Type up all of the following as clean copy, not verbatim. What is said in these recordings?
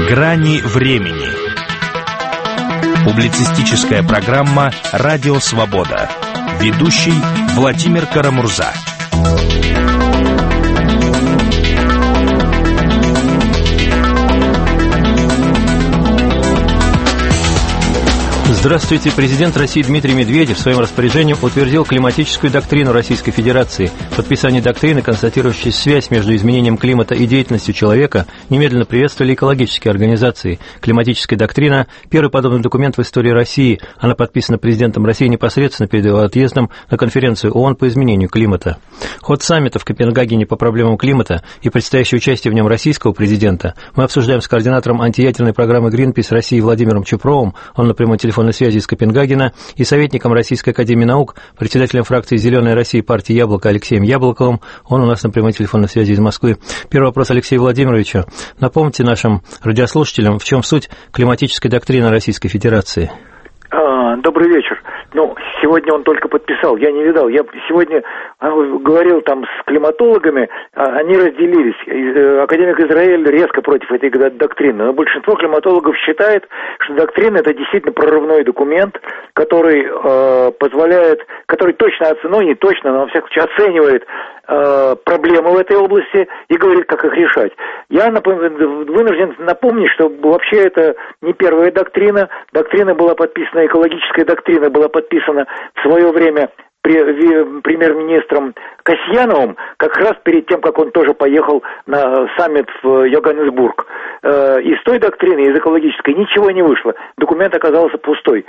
Грани времени. Публицистическая программа «Радио Свобода». Ведущий Владимир Карамурза. Здравствуйте. Президент России Дмитрий Медведев своим распоряжением утвердил климатическую доктрину Российской Федерации. Подписание доктрины, констатирующей связь между изменением климата и деятельностью человека, немедленно приветствовали экологические организации. Климатическая доктрина – первый подобный документ в истории России. Она подписана президентом России непосредственно перед его отъездом на конференцию ООН по изменению климата. Ход саммита в Копенгагене по проблемам климата и предстоящее участие в нем российского президента мы обсуждаем с координатором антиядерной программы Greenpeace России Владимиром Чупровым, он на прямой телефонной связи из Копенгагена, и советником Российской академии наук, председателем фракции «Зеленая Россия» партии «Яблоко» Алексеем Яблоковым, он у нас на прямой телефонной связи из Москвы. Первый вопрос Алексею Владимировичу. Напомните нашим радиослушателям, в чем суть климатической доктрины Российской Федерации. Добрый вечер. Сегодня он только подписал, я не видал. Я сегодня говорил там с климатологами, они разделились. Академик Израиль резко против этой доктрины, но большинство климатологов считает, что доктрина — это действительно прорывной документ, который позволяет, который точно, не точно, но во всяком случае оценивает проблемы в этой области и говорит, как их решать. Я вынужден напомнить, что вообще это не первая доктрина. Доктрина была подписана, экологическая доктрина была подписана в свое время премьер-министром Касьяновым, как раз перед тем, как он тоже поехал на саммит в Йоханнесбург. Из той доктрины, из экологической, ничего не вышло. Документ оказался пустой.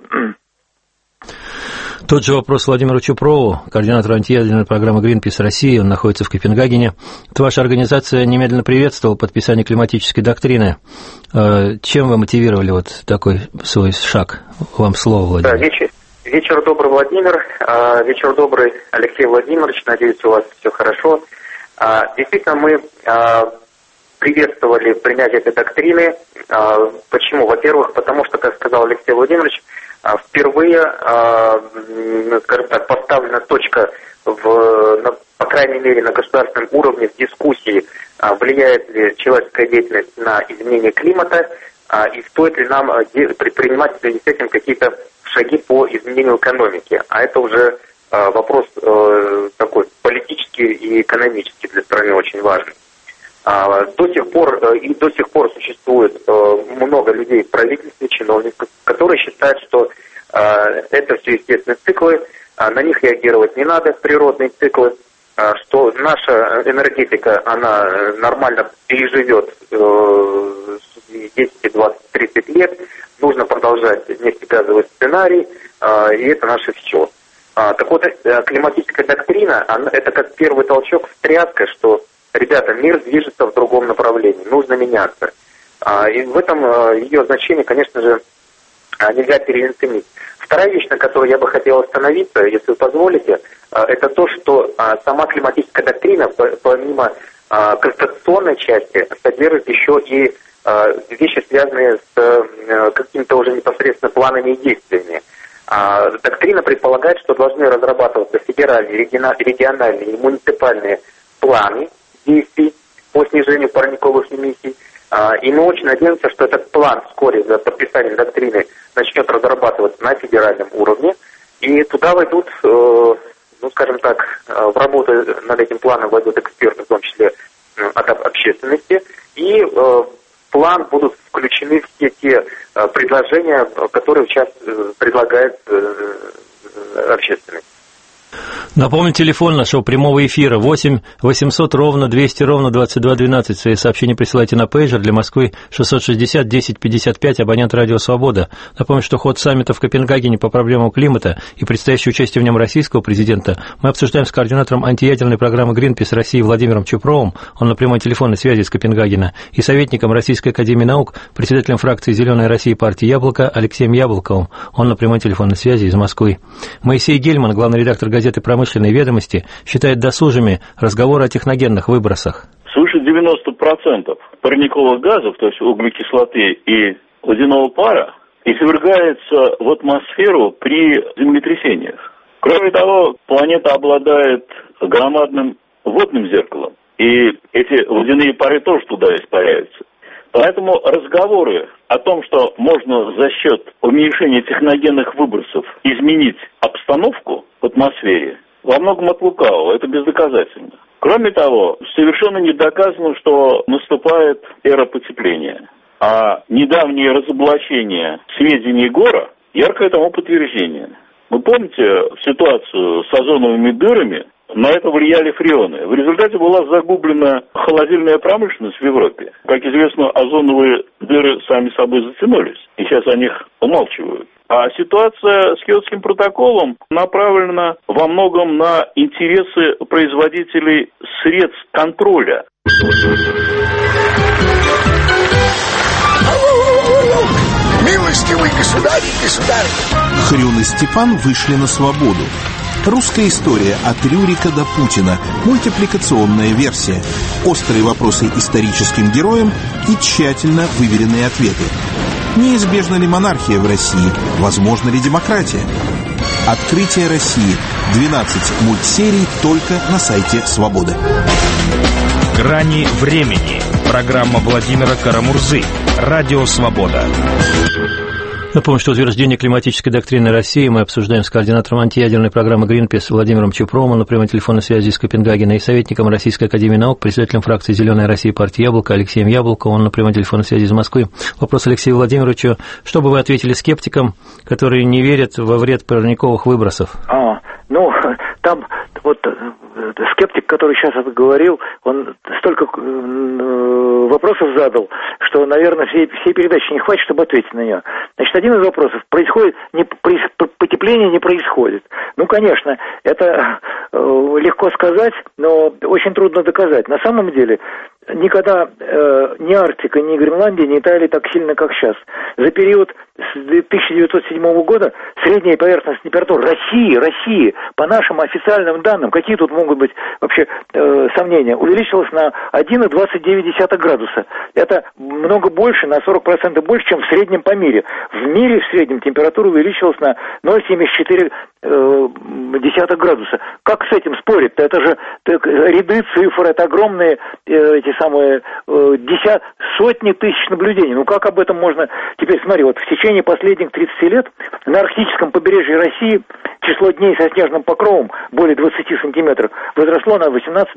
Тот же вопрос Владимиру Чупрову, координатору антиядерной программы Greenpeace России, он находится в Копенгагене. Ваша организация немедленно приветствовала подписание климатической доктрины. Чем вы мотивировали вот такой свой шаг? Вам слово, Владимир. Да, вечер добрый, Владимир. Вечер добрый, Алексей Владимирович. Надеюсь, у вас все хорошо. Действительно, мы приветствовали принятие этой доктрины. Почему? Во-первых, потому что, как сказал Алексей Владимирович, впервые, скажем так, поставлена точка, по крайней мере, на государственном уровне в дискуссии, влияет ли человеческая деятельность на изменение климата, и стоит ли нам предпринимать в связи с этим какие-то шаги по изменению экономики. А это уже вопрос такой политический и экономический для страны очень важный. До сих пор существует много людей в правительстве, чиновников, которые считают, что это все естественные циклы, на них реагировать не надо, природные циклы, что наша энергетика, она нормально переживет 10, 20, 30 лет, нужно продолжать нефтегазовый сценарий, и это наше все. Так вот, климатическая доктрина, это как первый толчок, встряска, что ребята, мир движется в другом направлении, нужно меняться. И в этом ее значение, конечно же, нельзя переоценить. Вторая вещь, на которой я бы хотел остановиться, если вы позволите, это то, что сама климатическая доктрина, помимо конституционной части, содержит еще и вещи, связанные с какими-то уже непосредственно планами и действиями. Доктрина предполагает, что должны разрабатываться федеральные, региональные и муниципальные планы действий по снижению парниковых эмиссий. И мы очень надеемся, что этот план вскоре за подписанием доктрины начнет разрабатываться на федеральном уровне. И туда войдут, скажем так, в работу над этим планом войдут эксперты, в том числе от общественности. И в план будут включены все те предложения, которые сейчас предлагает общественность. Напомню, телефон нашего прямого эфира 8 800 ровно 200 ровно 2212. Свои сообщения присылайте на пейджер для Москвы 660 1055, абонент «Радио Свобода». Напомню, что ход саммита в Копенгагене по проблемам климата и предстоящее участие в нем российского президента мы обсуждаем с координатором антиядерной программы Greenpeace России Владимиром Чупровым, он на прямой телефонной связи из Копенгагена, и советником Российской академии наук, председателем фракции «Зеленая Россия» партии «Яблоко» Алексеем Яблоковым, он на прямой телефонной связи из Москвы. Моисей Гельман, главный редактор газеты «Промышленные ведомости», считает досужими разговоры о техногенных выбросах. Свыше 90% парниковых газов, то есть углекислоты и водяного пара, извергается в атмосферу при землетрясениях. Кроме того, планета обладает громадным водным зеркалом, и эти водяные пары тоже туда испаряются. Поэтому разговоры о том, что можно за счет уменьшения техногенных выбросов изменить обстановку в атмосфере, во многом от лукавого, это бездоказательно. Кроме того, совершенно не доказано, что наступает эра потепления. А недавнее разоблачение сведений Гора – яркое тому подтверждение. Вы помните ситуацию с озоновыми дырами? На это влияли фреоны. В результате была загублена холодильная промышленность в Европе. Как известно, озоновые дыры сами собой затянулись, и сейчас о них умалчивают. А ситуация с Киотским протоколом направлена во многом на интересы производителей средств контроля. Милостивый государь и государь! Хрюн и Степан вышли на свободу. Русская история от Рюрика до Путина. Мультипликационная версия. Острые вопросы историческим героям и тщательно выверенные ответы. Неизбежна ли монархия в России? Возможна ли демократия? Открытие России. 12 мультсерий только на сайте «Свобода». «Грани времени». Программа Владимира Карамурзы. Радио «Свобода». Напомню, что утверждение климатической доктрины России мы обсуждаем с координатором антиядерной программы «Гринпис» Владимиром Чупровым на прямой телефонной связи из Копенгагена и советником Российской академии наук, председателем фракции «Зеленая Россия» партии «Яблоко» Алексеем Яблоко. Он на прямой телефонной связи из Москвы. Вопрос Алексею Владимировичу. Что бы вы ответили скептикам, которые не верят во вред парниковых выбросов? Там вот скептик, который сейчас это говорил, он столько вопросов задал, что, наверное, всей передачи не хватит, чтобы ответить на нее. Значит, один из вопросов: потепление не происходит. Ну, конечно, это легко сказать, но очень трудно доказать. На самом деле, никогда ни Арктика, ни Гренландия не таяли так сильно, как сейчас. За период с 1907 года средняя поверхностная температура России, по нашим официальным данным, какие тут могут быть вообще сомнения, увеличилась на 1,29 градуса. Это много больше, на 40% больше, чем в среднем по мире. В мире в среднем температура увеличилась на 0,74 градуса. Как с этим спорить-то? Это же ряды цифр, это огромные сотни тысяч наблюдений. Ну как об этом можно... Теперь смотри, вот в течение последних 30 лет на арктическом побережье России число дней со снежным покровом более 20 сантиметров возросло на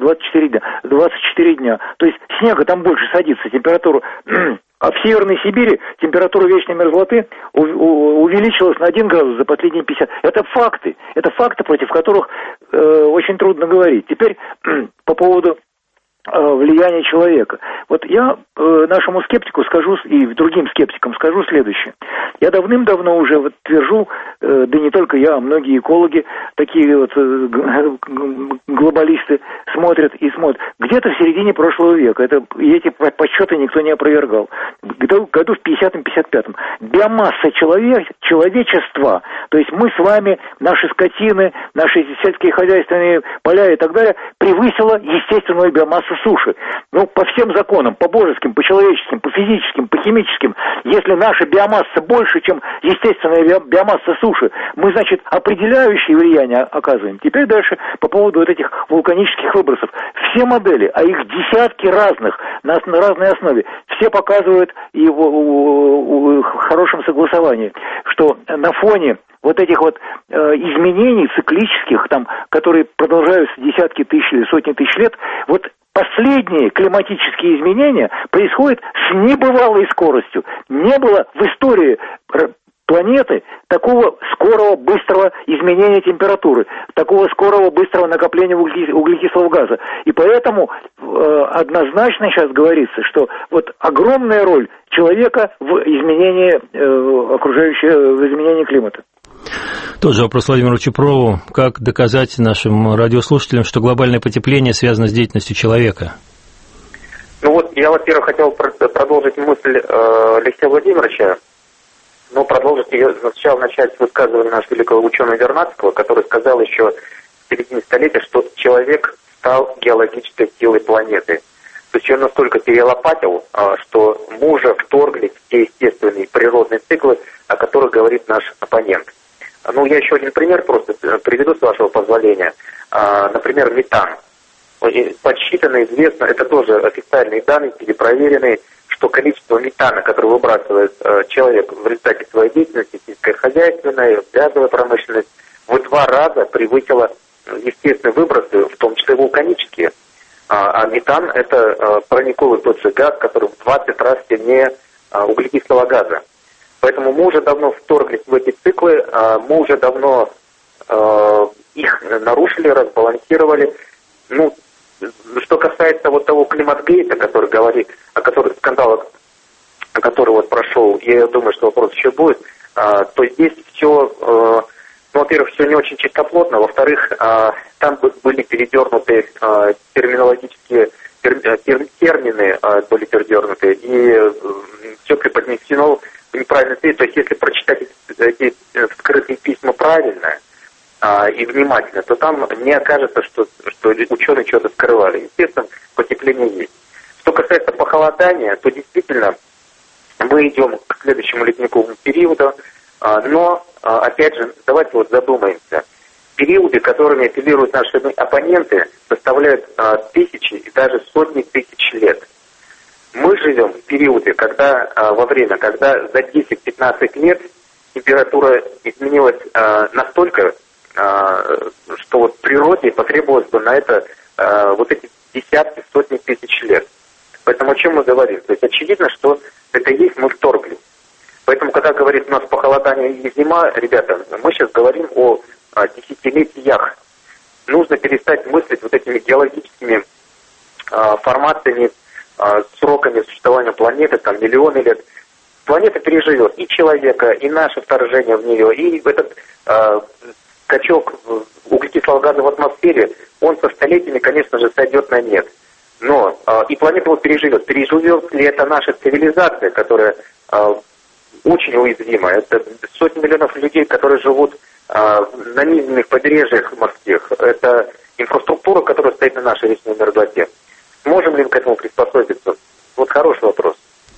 18-24 дня. То есть снега там больше садится, температура... А в Северной Сибири температура вечной мерзлоты увеличилась на 1 градус за последние 50. Это факты, против которых очень трудно говорить. Теперь по поводу влияние человека. Вот я нашему скептику скажу, и другим скептикам скажу следующее. Я давным-давно уже вот твержу, да не только я, а многие экологи, такие вот глобалисты смотрят. Где-то в середине прошлого века, и эти подсчеты никто не опровергал, году в 50-55, биомасса человечества, то есть мы с вами, наши скотины, наши сельские хозяйственные поля и так далее, превысила естественную биомассу суши. Ну, по всем законам, по божеским, по человеческим, по физическим, по химическим, если наша биомасса больше, чем естественная биомасса суши, мы, значит, определяющее влияние оказываем. Теперь дальше по поводу вот этих вулканических выбросов. Все модели, а их десятки разных, на разной основе, все показывают и в хорошем согласовании, что на фоне вот этих вот изменений циклических, там, которые продолжаются десятки тысяч или сотни тысяч лет, вот последние климатические изменения происходят с небывалой скоростью. Не было в истории планеты такого скорого, быстрого изменения температуры, такого скорого, быстрого накопления углекислого газа. И поэтому однозначно сейчас говорится, что вот огромная роль человека в изменении в изменении климата. Тот же вопрос Владимиру Чупрову. Как доказать нашим радиослушателям, что глобальное потепление связано с деятельностью человека? Ну вот, я, во-первых, хотел продолжить мысль Алексея Владимировича, но продолжить ее сначала начать с высказывания нашего великого ученого Вернадского, который сказал еще в середине столетия, что человек стал геологической силой планеты. То есть он настолько перелопатил, что мы уже вторглись в те естественные природные циклы, о которых говорит наш оппонент. Ну, я еще один пример просто приведу, с вашего позволения. Например, метан. Подсчитано, известно, это тоже официальные данные, перепроверенные, что что количество метана, которое выбрасывает человек в результате своей деятельности, сельскохозяйственной, газовой промышленности, в 2 раза превысило естественные выбросы, в том числе вулканические. А метан – это парниковый тот же газ, который в 20 раз сильнее углекислого газа. Поэтому мы уже давно вторглись в эти циклы, мы уже давно их нарушили, разбалансировали. Ну, что касается вот того климатгейта, который говорит, скандала, который вот прошел, я думаю, что вопрос еще будет, то здесь все, во-первых, все не очень чистоплотно, во-вторых, там были передернуты терминологические термины, были передернуты, и все преподнесено в неправильный цвет. То есть, если прочитать эти скрытые письма правильно и внимательно, то там не окажется, что ученые что-то скрывали. Естественно, потепление есть. Что касается похолодания, то действительно мы идем к следующему ледниковому периоду, но, опять же, давайте вот задумаемся. Периоды, которыми апеллируют наши оппоненты, составляют тысячи и даже сотни тысяч лет. Мы живем в периоде, когда за 10-15 лет температура изменилась настолько, что вот природе потребовалось бы на это вот эти десятки, сотни тысяч лет. Поэтому о чем мы говорим? То есть очевидно, что это есть, мы вторглись. Поэтому, когда говорит у нас похолодание и зима, ребята, мы сейчас говорим о десятилетиях. Нужно перестать мыслить вот этими геологическими формациями, сроками существования планеты, там миллионы лет. Планета переживет и человека, и наше вторжение в нее, и этот скачок углекислого газа в атмосфере, он со столетиями, конечно же, сойдет на нет. Но и планета его переживет. Переживет ли это наша цивилизация, которая очень уязвима? Это сотни миллионов людей, которые живут на низменных побережьях морских. Это инфраструктура, которая стоит на нашей речной мерзлоте. Сможем ли мы к этому приспособиться? Вот хороший вопрос.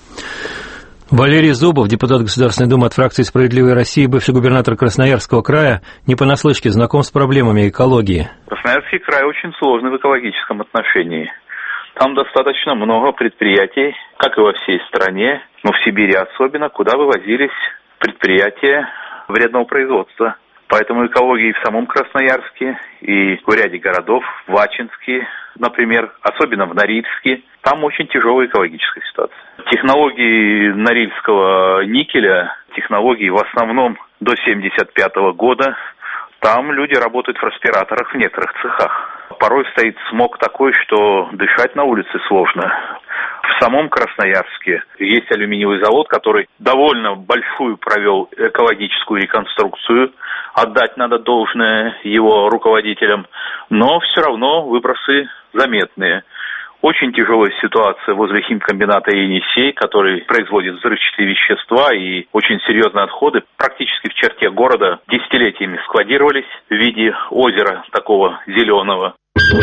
Валерий Зубов, депутат Государственной Думы от фракции «Справедливая Россия», бывший губернатор Красноярского края, не понаслышке знаком с проблемами экологии. Красноярский край очень сложный в экологическом отношении. Там достаточно много предприятий, как и во всей стране, но в Сибири особенно, куда вывозились предприятия вредного производства. Поэтому экология и в самом Красноярске, и в ряде городов, в Ачинске, например, особенно в Норильске, там очень тяжелая экологическая ситуация. Технологии норильского никеля, технологии в основном до 1975 года, там люди работают в респираторах в некоторых цехах. Порой стоит смог такой, что дышать на улице сложно. В самом Красноярске есть алюминиевый завод, который довольно большую провел экологическую реконструкцию. Отдать надо должное его руководителям, но все равно выбросы заметные. Очень тяжелая ситуация возле химкомбината «Енисей», который производит взрывчатые вещества, и очень серьезные отходы практически в черте города десятилетиями складировались в виде озера такого зеленого.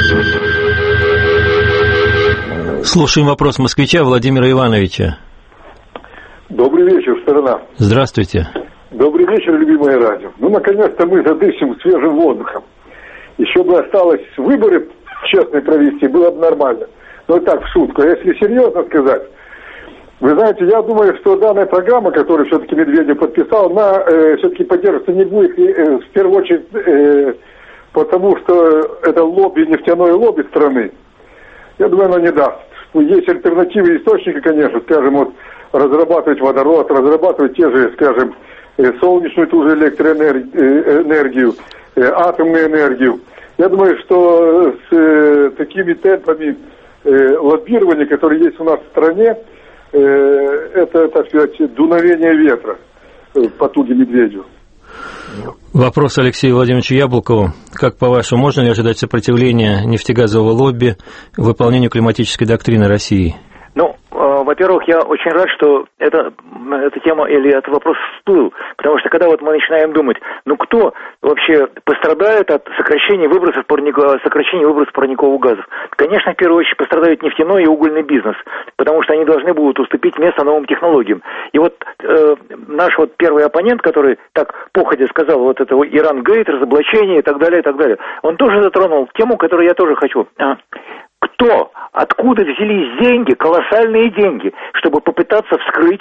Слушаем вопрос москвича Владимира Ивановича. Добрый вечер, страна. Здравствуйте. Добрый вечер, любимое радио. Ну, наконец-то мы задышим свежим воздухом. Еще бы осталось выборы честные провести, было бы нормально. Но так, в шутку. А если серьезно сказать, вы знаете, я думаю, что данная программа, которую все-таки Медведев подписал, она все-таки поддерживаться не будет, в первую очередь, потому что это лобби, нефтяное лобби страны. Я думаю, оно не даст. Есть альтернативы источники, конечно, скажем, вот разрабатывать водород, разрабатывать те же, скажем, солнечную ту же электроэнергию, атомную энергию. Я думаю, что с такими темпами лоббирования, которые есть у нас в стране, это, так сказать, дуновение ветра потуги Медведеву. Вопрос Алексею Владимировичу Яблокову. Как, по-вашему, можно ли ожидать сопротивления нефтегазового лобби выполнению климатической доктрины России? Ну, во-первых, я очень рад, что эта тема или этот вопрос всплыл, потому что когда вот мы начинаем думать, ну кто вообще пострадает от сокращения выбросов парниковых газов? Конечно, в первую очередь пострадает нефтяной и угольный бизнес, потому что они должны будут уступить место новым технологиям. И вот наш вот первый оппонент, который так походя сказал вот это Иран-гейт, разоблачение и так далее, он тоже затронул тему, которую я тоже хочу Откуда взялись деньги, колоссальные деньги, чтобы попытаться вскрыть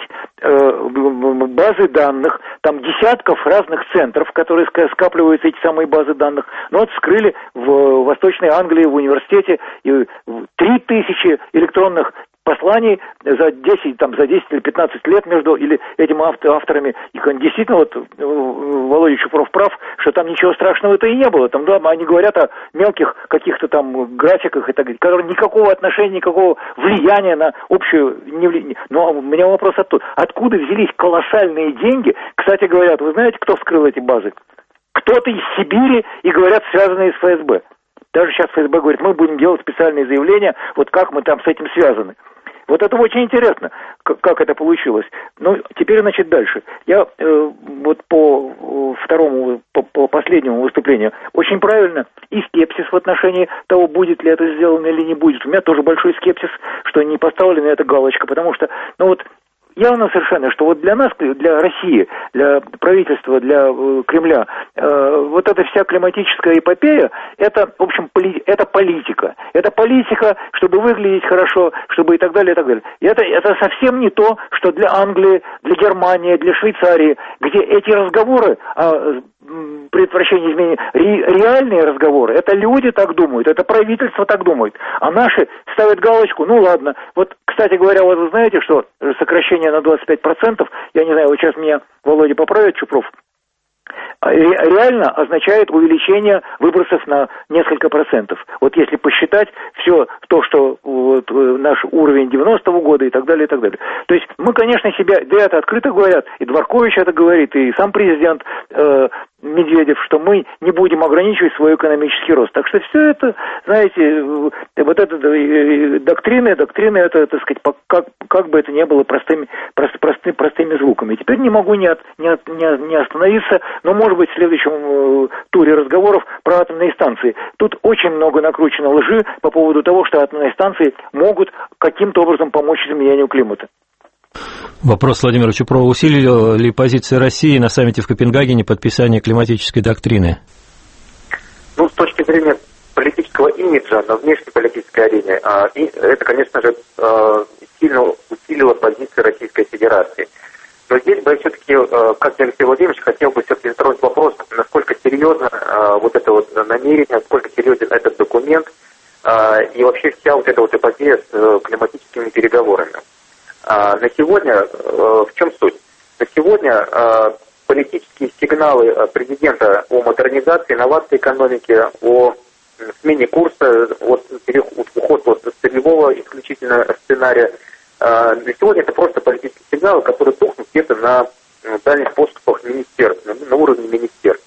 базы данных, там десятков разных центров, в которые скапливаются эти самые базы данных. Ну вот вскрыли в Восточной Англии в университете 3000 электронных посланий за 10 или 15 лет между этими авторами. И действительно, вот Володя Чупров прав, что там ничего страшного-то и не было. Там, да, они говорят о мелких каких-то там графиках, и так, которые никакого отношения, никакого влияния на общую не влияют. Но у меня вопрос оттуда. Откуда взялись колоссальные деньги? Кстати, говорят, вы знаете, кто вскрыл эти базы? Кто-то из Сибири, и говорят, связанные с ФСБ. Даже сейчас ФСБ говорит, мы будем делать специальные заявления, вот как мы там с этим связаны. Вот это очень интересно, как это получилось. Ну, теперь, значит, дальше. Я вот по последнему выступлению очень правильно и скепсис в отношении того, будет ли это сделано или не будет. У меня тоже большой скепсис, что не поставлена эта галочка, потому что, ну вот, явно совершенно, что вот для нас, для России, для правительства, для Кремля, вот эта вся климатическая эпопея, это, в общем, это политика. Это политика, чтобы выглядеть хорошо, чтобы и так далее, и так далее. И это совсем не то, что для Англии, для Германии, для Швейцарии, где эти разговоры о предотвращении изменений, реальные разговоры, это люди так думают, это правительство так думает. А наши ставят галочку, ну ладно. Вот, кстати говоря, вот вы знаете, что сокращение на 25%, я не знаю, вот сейчас меня Володя поправит, Чупров, реально означает увеличение выбросов на несколько процентов. Вот если посчитать все то, что вот, наш уровень 90-го года и так далее, и так далее. То есть мы, конечно, себя, да это открыто говорят, и Дворкович это говорит, и сам президент Медведев, что мы не будем ограничивать свой экономический рост. Так что все это, знаете, вот эта доктрина, это, так сказать, как бы это ни было простыми звуками. Теперь не могу не остановиться, но, может быть, в следующем туре разговоров про атомные станции. Тут очень много накручено лжи по поводу того, что атомные станции могут каким-то образом помочь изменению климата. Вопрос Владимира Чупрова. Усилила ли позиция России на саммите в Копенгагене подписание климатической доктрины? Ну, с точки зрения политического имиджа на внешнеполитической арене, это, конечно же, сильно усилило позицию Российской Федерации. Но здесь бы я все-таки, как Алексей Владимирович, хотел бы все-таки затронуть вопрос, насколько серьезно вот это вот намерение, насколько серьезен этот документ и вообще вся вот эта вот эпопея с климатическими переговорами. На сегодня, в чем суть? На сегодня политические сигналы президента о модернизации, инновации экономики, о смене курса, уход от сырьевого исключительно сценария, на сегодня это просто политические сигналы, которые тухнут где-то на дальних поступах министерств, на уровне министерств.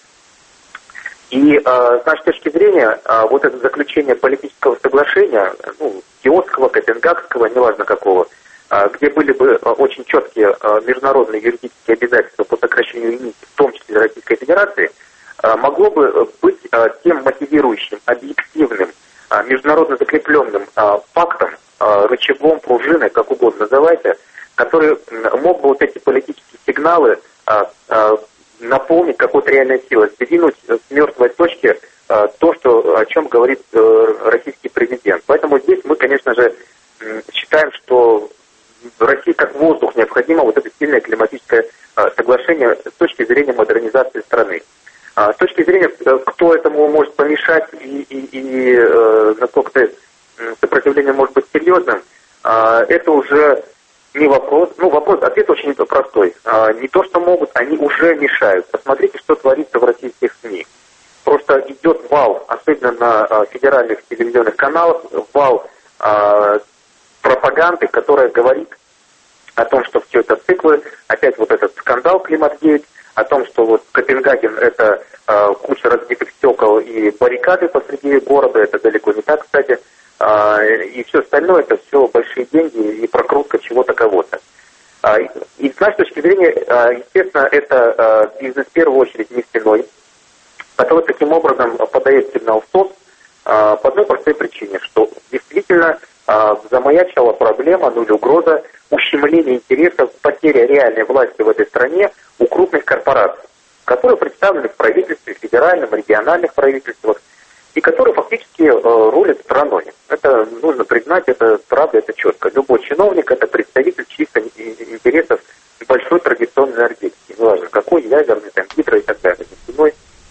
И с нашей точки зрения, вот это заключение политического соглашения, Киотского, Копенгагского, неважно какого, где были бы очень четкие международные юридические обязательства по сокращению эмиссий, в том числе Российской Федерации, могло бы быть тем мотивирующим, объективным, международно закрепленным фактом, рычагом, пружиной, как угодно называйте, который мог бы вот эти политические сигналы наполнить какой-то реальной силой, сдвинуть с мертвой точки то, о чем говорит российский президент. Поэтому здесь мы, конечно же, считаем, что России как воздух необходимо вот это сильное климатическое соглашение с точки зрения модернизации страны. С точки зрения, кто этому может помешать и насколько сопротивление может быть серьезным, это уже не вопрос. Ответ очень простой. Не то, что могут, они уже мешают. Посмотрите, что творится в российских СМИ. Просто идет вал, особенно на федеральных телевизионных каналах, вал пропаганды, которая говорит о том, что все это циклы, опять вот этот скандал Климатгейт, о том, что вот Копенгаген это куча разбитых стекол и баррикады посреди города, это далеко не так, кстати, и все остальное это все большие деньги и прокрутка чего-то кого-то. И с нашей точки зрения, естественно, это бизнес в первую очередь нефтяной, который таким образом подает сигнал в СОС по одной простой причине, что действительно замаячила проблема, или угроза ущемления интересов, потеря реальной власти в этой стране у крупных корпораций, которые представлены в правительстве, федеральном, региональных правительствах. и которые фактически рулят страной. Это нужно признать, это правда, это четко. Любой чиновник – это представитель чисто интересов большой традиционной энергетики, неважно какой, ядерный, там, гидро и так далее, нефтяной.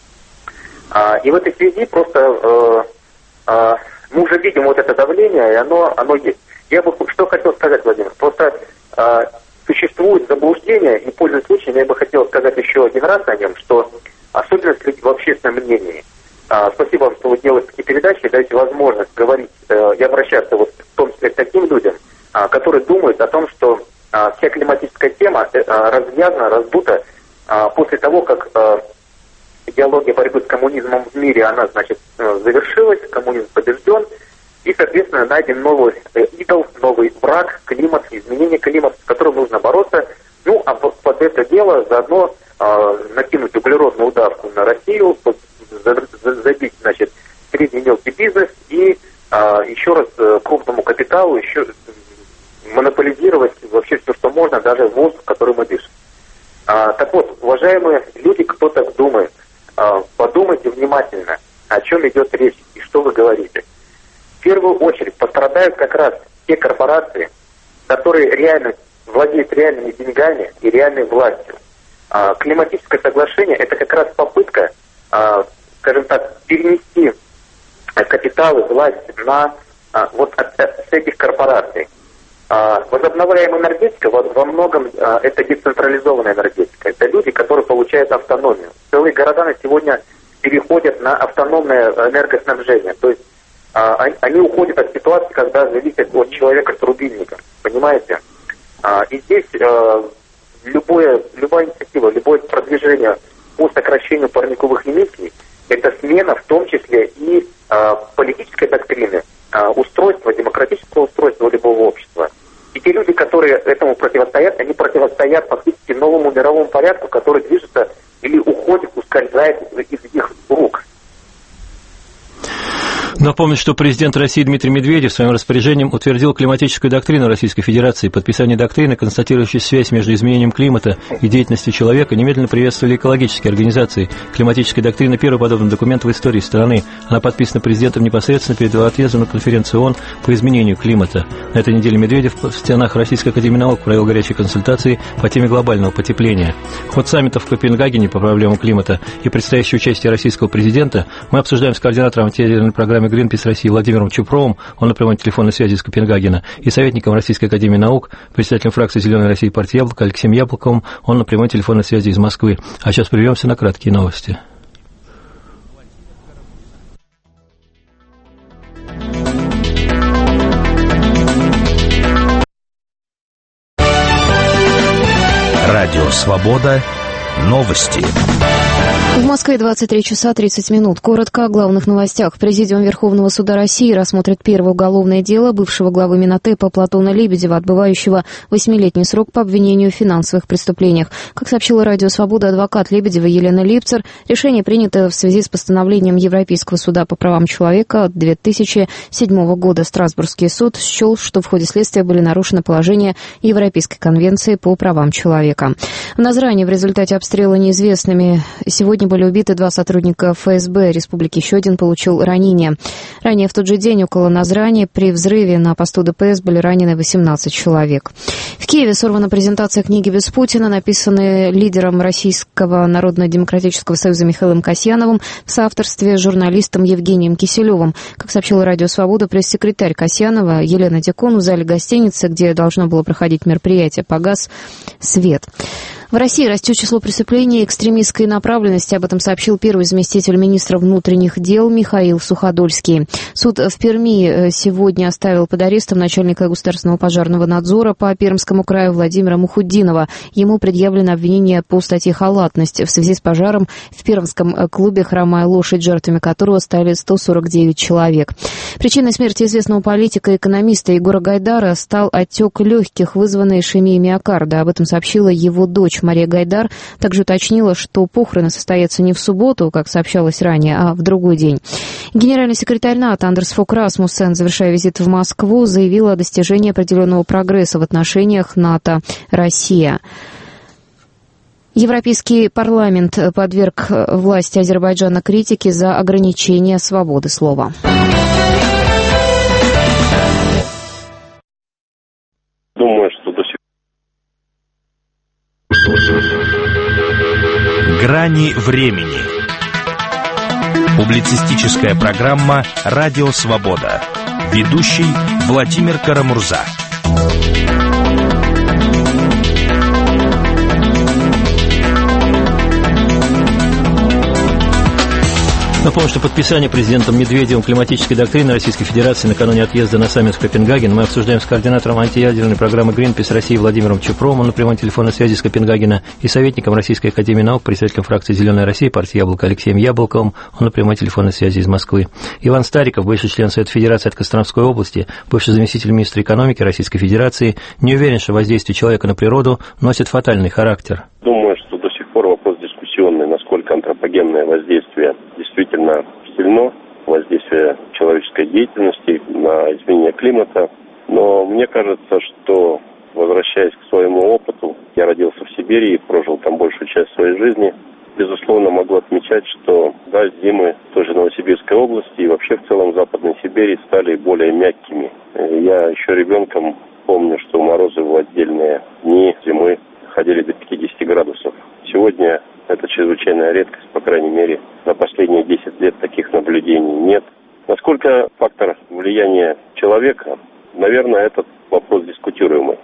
И в этой связи просто мы уже видим вот это давление, и оно есть. Я бы что хотел сказать, Владимир, просто существует заблуждение, и, пользуясь случаем, я бы хотел сказать еще один раз о нем, что особенно в общественном мнении. Спасибо вам, что вы делаете такие передачи, даете возможность говорить и обращаться вот в том числе к таким людям, которые думают о том, что вся климатическая тема развязана, раздута после того, как идеология борьбы с коммунизмом в мире, она, значит, завершилась, коммунизм побежден, и, соответственно, найден новый идол, новый враг, климат, изменение климата, с которым нужно бороться. Ну, а под это дело заодно накинуть углеродную удавку на Россию, забить, значит, средний мелкий бизнес и еще раз крупному капиталу еще монополизировать вообще все, что можно, даже воздух, который мы дышим. Так вот, уважаемые люди, кто так думает, подумайте внимательно, о чем идет речь и что вы говорите. В первую очередь пострадают как раз те корпорации, которые реально владеют реальными деньгами и реальной властью. Климатическое соглашение – это как раз попытка, скажем так, перенести капиталы, власть на вот с этих корпораций. Возобновляемая энергетика во многом это децентрализованная энергетика. Это люди, которые получают автономию. Целые города на сегодня переходят на автономное энергоснабжение. То есть они уходят от ситуации, когда зависят от человека с рубильником. Понимаете? И здесь любая инициатива, любое продвижение по сокращению парниковых эмиссий – это смена в том числе и политической доктрины, устройства, демократического устройства любого общества. И те люди, которые этому противостоят, они противостоят фактически новому мировому порядку, который движется или уходит, ускользает из их рук. Напомню, что президент России Дмитрий Медведев своим распоряжением утвердил климатическую доктрину Российской Федерации. Подписание доктрины, констатирующей связь между изменением климата и деятельностью человека, немедленно приветствовали экологические организации. Климатическая доктрина – первый подобный документ в истории страны. Она подписана президентом непосредственно перед отъездом на конференцию ООН по изменению климата. На этой неделе Медведев в стенах Российской академии наук провел горячие консультации по теме глобального потепления. Ход саммита в Копенгагене по проблемам климата и предстоящее участие российского президента мы обсуждаем с координатором антиядерной программы Greenpeace России Владимиром Чупровым, он на прямой телефонной связи из Копенгагена, и советником Российской академии наук, председателем фракции «Зеленой России» партии «Яблоко» Алексеем Яблоковым, он на прямой телефонной связи из Москвы. А сейчас прервемся на краткие новости. Радио «Свобода». Новости. В Москве 23 часа 30 минут. Коротко о главных новостях. Президиум Верховного суда России рассмотрит первое уголовное дело бывшего главы Минотепа Платона Лебедева, отбывающего 8-летний срок по обвинению в финансовых преступлениях. Как сообщила Радио Свобода адвокат Лебедева Елена Липцер, решение принято в связи с постановлением Европейского суда по правам человека от 2007 года. Страсбургский суд счел, что в ходе следствия были нарушены положения Европейской конвенции по правам человека. В Назране в результате обстрела неизвестными сегодня были убиты 2 сотрудника ФСБ Республики, еще один получил ранение. Ранее в тот же день около Назрани при взрыве на посту ДПС были ранены 18 человек. В Киеве сорвана презентация книги «Без Путина», написанной лидером Российского народно-демократического союза Михаилом Касьяновым в соавторстве с журналистом Евгением Киселевым. Как сообщила Радио Свобода, пресс-секретарь Касьянова Елена Дикон в зале гостиницы, где должно было проходить мероприятие, погас свет. В России растет число преступлений экстремистской направленности. Об этом сообщил первый заместитель министра внутренних дел Михаил Суходольский. Суд в Перми сегодня оставил под арестом начальника государственного пожарного надзора по Пермскому краю Владимира Мухутдинова. Ему предъявлено обвинение по статье «Халатность» в связи с пожаром в пермском клубе «Хромая лошадь», жертвами которого стали 149 человек. Причиной смерти известного политика и экономиста Егора Гайдара стал отек легких, вызванный ишемией миокарда. Об этом сообщила его дочь Мария Гайдар. Также уточнила, что похороны состоятся не в субботу, как сообщалось ранее, а в другой день. Генеральный секретарь НАТО Андерс Фок Расмуссен, завершая визит в Москву, заявил о достижении определенного прогресса в отношениях НАТО-Россия. Европейский парламент подверг власти Азербайджана критике за ограничение свободы слова. Думаю, что до сих пор. Грани времени. Публицистическая программа «Радио Свобода». Ведущий Владимир Карамурза. Напомню, что подписание президентом Медведевым климатической доктрины Российской Федерации накануне отъезда на саммит в Копенгаген мы обсуждаем с координатором антиядерной программы Greenpeace России Владимиром Чупровым, он на прямой телефонной связи с Копенгагена, и советником Российской академии наук, председателем фракции «Зеленая Россия», партии «Яблоко» Алексеем Яблоковым, он на прямой телефонной связи из Москвы. Иван Стариков, бывший член Совета Федерации от Костромской области, бывший заместитель министра экономики Российской Федерации, не уверен, что воздействие человека на природу носит фатальный характер. Думаю, что до сих пор вопрос дискуссионный, насколько антропогенное воздействие действительно сильно, воздействие человеческой деятельности на изменение климата. Но мне кажется, что, возвращаясь к своему опыту, я родился в Сибири и прожил там большую часть своей жизни. Безусловно, могу отмечать, что да, зимы в той же Новосибирской области и вообще в целом Западной Сибири стали более мягкими. Я еще ребенком помню, что морозы в отдельные дни зимы ходили до 50 градусов. Сегодня это чрезвычайная редкость, по крайней мере, на последние 10 лет таких наблюдений нет. Насколько фактор влияния человека, наверное, этот вопрос дискутируемый.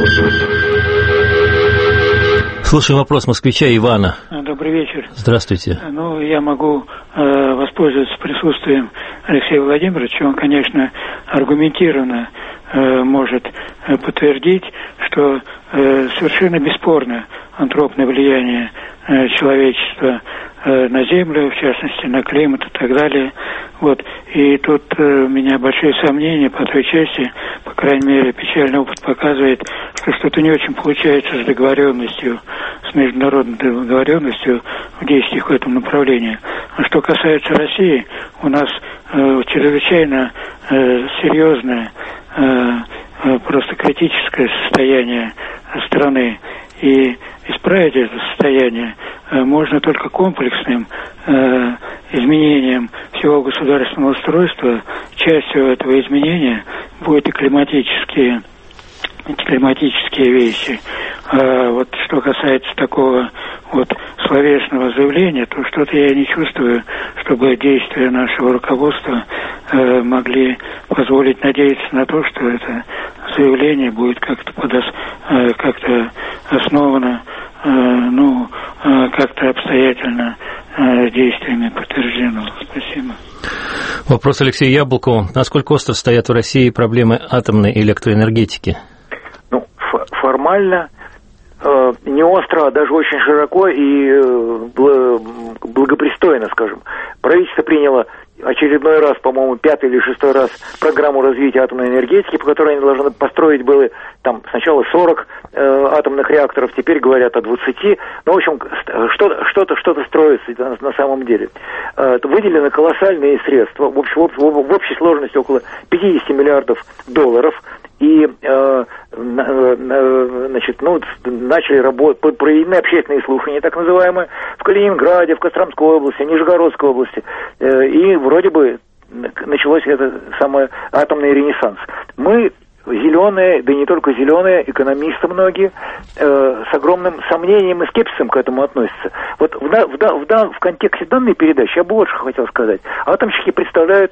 Слушаем вопрос москвича Ивана. Добрый вечер. Здравствуйте. Я могу воспользоваться присутствием Алексея Владимировича. Он, конечно, аргументированно может подтвердить, что совершенно бесспорно антропное влияние человечества на Землю, в частности, на климат и так далее. Вот. И тут у меня большие сомнения по той части, по крайней мере, печальный опыт показывает, что что-то не очень получается с договоренностью, с международной договоренностью в действиях в этом направлении. А что касается России, у нас чрезвычайно серьезное, просто критическое состояние страны. И исправить это состояние можно только комплексным изменением всего государственного устройства. Частью этого изменения будут и климатические вещи. Вот что касается такого вот словесного заявления, то что-то я не чувствую, чтобы действия нашего руководства могли позволить надеяться на то, что это заявление будет как-то основано, как-то обстоятельно действиями подтверждено. Спасибо. Вопрос Алексею Яблокову. Насколько остро стоят в России проблемы атомной электроэнергетики? Формально не остро, а даже очень широко и благопристойно, скажем. Правительство приняло очередной раз, по-моему, 5-й или 6-й раз программу развития атомной энергетики, по которой они должны построить было там сначала 40 атомных реакторов, теперь говорят о 20. Ну, в общем, что-то строится на самом деле. Выделены колоссальные средства, в общей сложности около 50 миллиардов долларов. И начали работать, проведены общественные слушания, так называемые, в Калининграде, в Костромской области, Нижегородской области. И вроде бы началось это самый атомный ренессанс. Мы зеленые, да и не только зеленые, экономисты многие, с огромным сомнением и скепсисом к этому относятся. Вот в контексте данной передачи я бы вот что хотел сказать. Атомщики представляют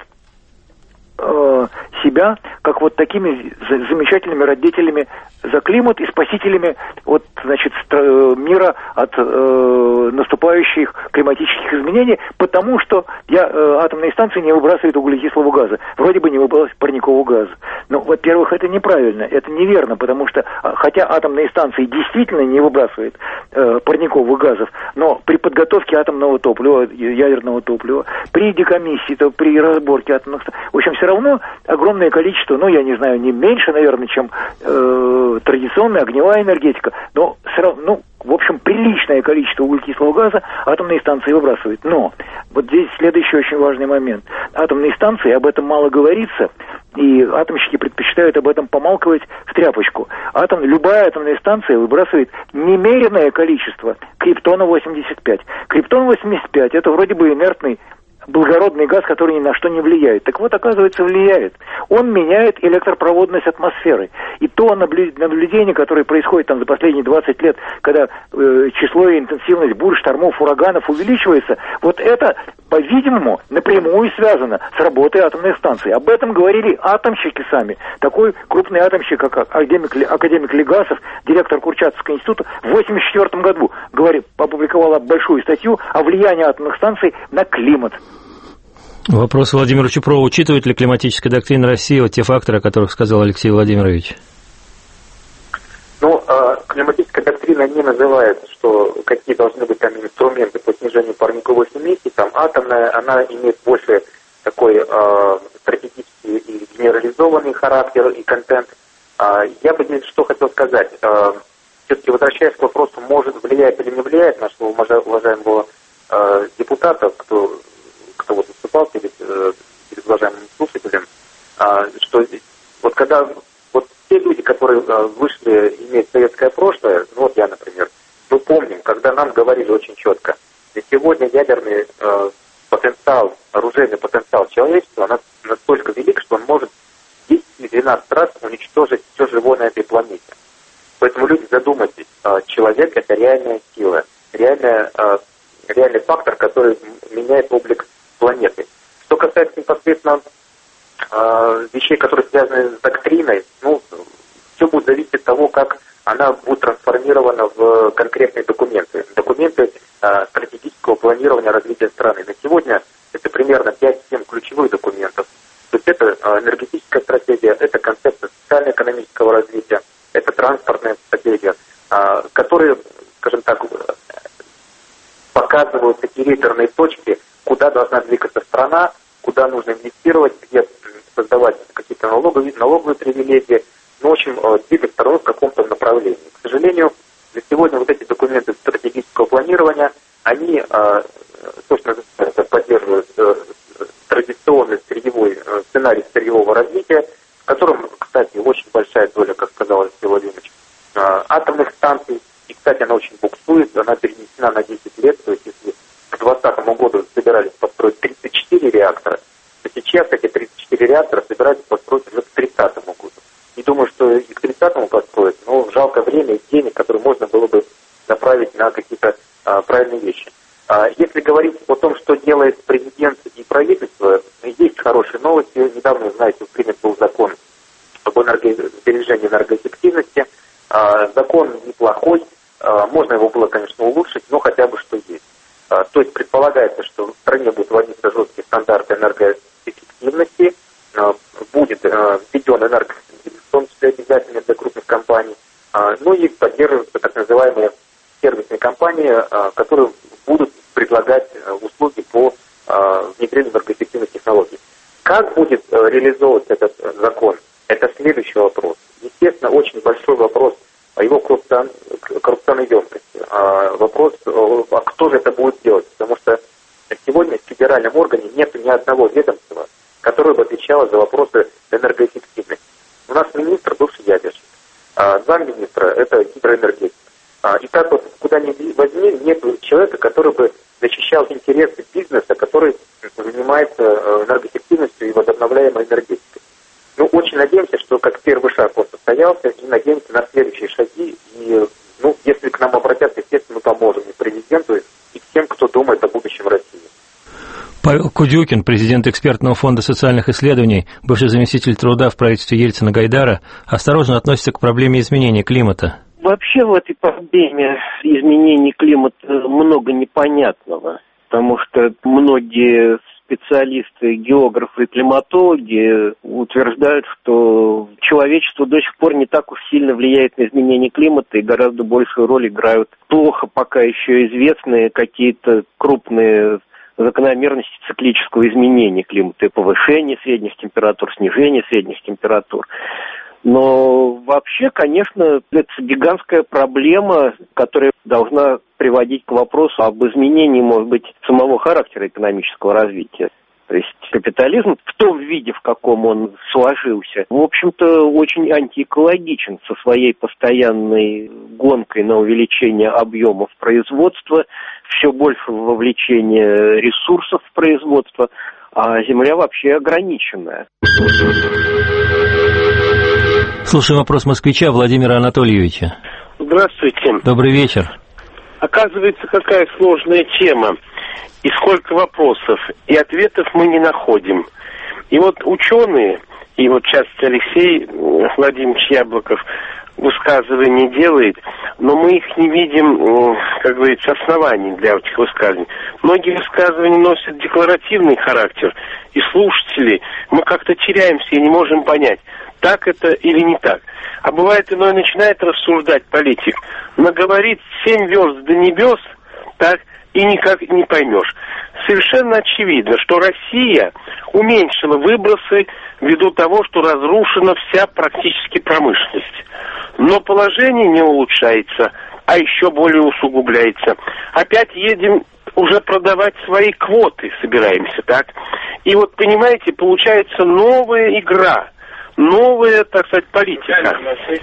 себя как вот такими замечательными родителями за климат и спасителями мира от наступающих климатических изменений, потому что атомные станции не выбрасывают углекислого газа, вроде бы не выбрасывают парникового газа. Но, во-первых, это неправильно, это неверно, потому что, хотя атомные станции действительно не выбрасывают парниковых газов, но при подготовке атомного топлива, ядерного топлива, при декомиссии, при разборке атомных станций, в общем, все равно огромное количество, я не знаю, не меньше, наверное, чем традиционная огневая энергетика, но все равно, в общем, при приличное количество углекислого газа атомные станции выбрасывают. Но вот здесь следующий очень важный момент. Атомные станции, об этом мало говорится, и атомщики предпочитают об этом помалкивать в тряпочку. Любая атомная станция выбрасывает немеренное количество криптона-85. Криптон-85 это вроде бы инертный благородный газ, который ни на что не влияет. Так вот, оказывается, влияет. Он меняет электропроводность атмосферы. И то наблюдение, которое происходит там за последние 20 лет, когда число и интенсивность бурь, штормов, ураганов увеличивается, вот это, по-видимому, напрямую связано с работой атомных станций. Об этом говорили атомщики сами. Такой крупный атомщик, как академик Легасов, директор Курчатовского института, в 1984 году опубликовал большую статью о влиянии атомных станций на климат. Вопрос Владимиру Чупрову. Учитывает ли климатическая доктрина России вот те факторы, о которых сказал Алексей Владимирович? Ну, климатическая доктрина не называет, что какие должны быть там инструменты по снижению парниковых эмиссий. Там атомная, она имеет больше такой стратегический и генерализованный характер и контент. Я бы здесь что хотел сказать. Все-таки возвращаясь к вопросу, может влияет или не влияет нашего уважаемого депутата, кто вот выступал перед уважаемым слушателем, что вот когда вот те люди, которые вышли, имеют советское прошлое, ну вот я, например, мы помним, когда нам говорили очень четко, что сегодня ядерный потенциал, оружейный потенциал человечества настолько велик, что он может 10 или 12 раз уничтожить все живое на этой планете. Поэтому люди, задумайтесь, человек это реальная сила, реальный фактор, который меняет облик планеты. Что касается непосредственно вещей, которые связаны с доктриной, ну, все будет зависеть от того, как она будет трансформирована в конкретные документы. Документы стратегического планирования развития страны. На сегодня это примерно 5-7 ключевых документов. То есть это энергетическая стратегия, это концепция социально-экономического развития, это транспортная стратегия, которые, скажем так, показывают такие реперные точки, куда должна двигаться страна, куда нужно инвестировать, где создавать какие-то налоговые привилегии, но, в общем, двигать страну в каком-то направлении. К сожалению, на сегодня вот эти документы стратегического планирования, они, собственно, поддерживают традиционный сценарий сырьевого развития, в котором, кстати, очень большая доля, как сказал Алексей Владимирович, атомных станций, и, кстати, она очень буксует, она перенесена на 10 лет, то есть если к 2020 году собирались построить 34 реактора, то сейчас эти 34 реактора собираются построить уже к 30 году. Не думаю, что и к 30-му построят, но жалко время и денег, которые можно было бы направить на какие-то правильные вещи. Если говорить о том, что делает президент и правительство, есть хорошие новости. Недавно, знаете, принят был закон об энергосбережении, энергоэффективности. Закон неплохой, можно его было, конечно, улучшить, но хотя бы что есть. То есть предполагается, что в стране будут вводиться жесткие стандарты энергоэффективности, будет введен энергоэффективность, в том числе обязательно для крупных компаний, ну и поддерживаются так называемые сервисные компании, которые будут предлагать услуги по внедрению энергоэффективных технологий. Как будет реализовываться этот закон? Это следующий вопрос. Естественно, очень большой вопрос о его коррупционной емкости. Вопрос, а кто же это будет делать? Потому что сегодня в федеральном органе нет ни одного ведомства, которое бы отвечало за вопросы энергоэффективности. У нас министр бывший ядерщик, замминистра – это гидроэнергетика. И так вот, куда ни возьми, нет человека, который бы защищал интересы бизнеса, который занимается энергоэффективностью и возобновляемой энергетикой. Ну, очень надеемся, что как первый шаг он состоялся, и надеемся на следующие шаги. И, ну, если к нам обратятся, естественно, мы поможем и президенту, и всем, кто думает о будущем России. Павел Кудюкин, президент экспертного фонда социальных исследований, бывший заместитель труда в правительстве Ельцина-Гайдара, осторожно относится к проблеме изменения климата. Вообще в этой проблеме изменений климата много непонятного, потому что многие специалисты, географы и климатологи утверждают, что человечество до сих пор не так уж сильно влияет на изменение климата, и гораздо большую роль играют плохо пока еще известные какие-то крупные закономерности циклического изменения климата и повышения средних температур, снижения средних температур. Но вообще, конечно, это гигантская проблема, которая должна приводить к вопросу об изменении, может быть, самого характера экономического развития. То есть капитализм в том виде, в каком он сложился, в общем-то, очень антиэкологичен со своей постоянной гонкой на увеличение объемов производства, все больше вовлечение ресурсов в производство, а земля вообще ограниченная. Слушаем вопрос москвича Владимира Анатольевича. Здравствуйте. Добрый вечер. Оказывается, какая сложная тема. И сколько вопросов, и ответов мы не находим. И вот ученые, и вот сейчас Алексей Владимирович Яблоков высказывания делает, но мы их не видим, как говорится, оснований для этих высказываний. Многие высказывания носят декларативный характер, и слушатели, мы как-то теряемся и не можем понять, так это или не так. А бывает, иной начинает рассуждать политик, наговорит 7 верст до небес, так, и никак не поймешь. Совершенно очевидно, что Россия уменьшила выбросы ввиду того, что разрушена вся практически промышленность. Но положение не улучшается, а еще более усугубляется. Опять едем уже продавать свои квоты, собираемся, так? И вот, понимаете, получается новая игра, новая, так сказать, политика.